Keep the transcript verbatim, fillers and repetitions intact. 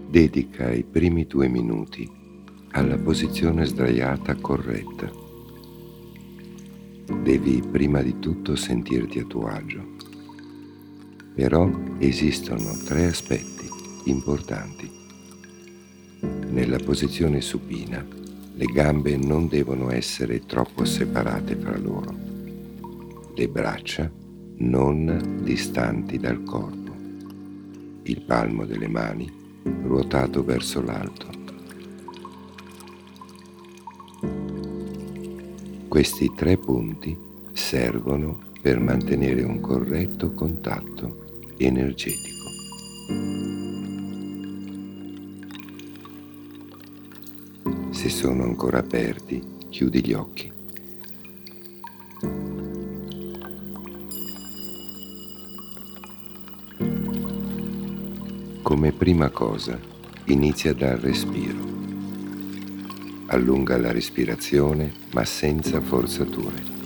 Dedica i primi due minuti alla posizione sdraiata corretta. Devi prima di tutto sentirti a tuo agio. Però esistono tre aspetti importanti. Nella posizione supina, le gambe non devono essere troppo separate fra loro. Le braccia non distanti dal corpo. Il palmo delle mani ruotato verso l'alto. Questi tre punti servono per mantenere un corretto contatto energetico. Se sono ancora aperti, chiudi gli occhi. Come prima cosa, inizia dal respiro. Allunga la respirazione, ma senza forzature.